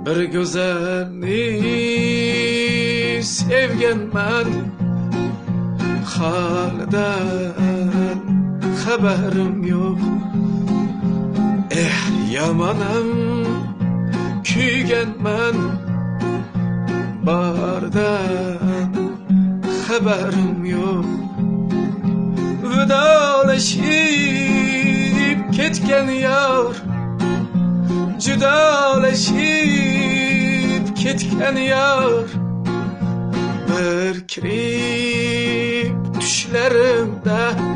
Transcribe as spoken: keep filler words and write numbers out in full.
bir güzelni sevgenmen, halidan haberim yok. Eh yamanam kuygenmen, bardan haberim yok. Vidalaşıp ketken yar, judalaşıp ketken yar, bir kirip düşlerimde